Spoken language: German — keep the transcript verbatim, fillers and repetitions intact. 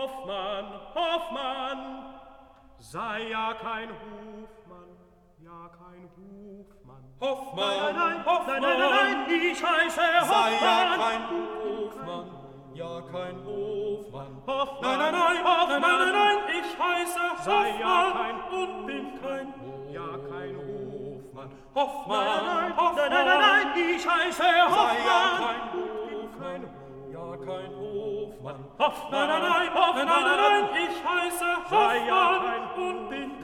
Hoffmann, Hoffmann, sei ja kein Hofmann, ja kein Hofmann. Hoffmann, nein, nein, Hoffmann, nein, nein, nein, nein, ich heiße Hoffmann. Sei ja kein Hofmann, ja kein Hofmann. Hoffmann, Nein, nein, nein, Hoffmann, nein, nein, nein, ich heiße sei ja Hoffmann kein und bin kein ja kein Hofmann. Hoffmann, Nein, nein, Hoffmann, nein, nein, nein, nein, ich heiße sei ja Hoffmann. kein Hofmann, ja kein Hofmann. Hoffmann, Nein, nein, nein, Hoffmann, nein, nein, nein, ich heiße sei ja Hoffmann kein und bin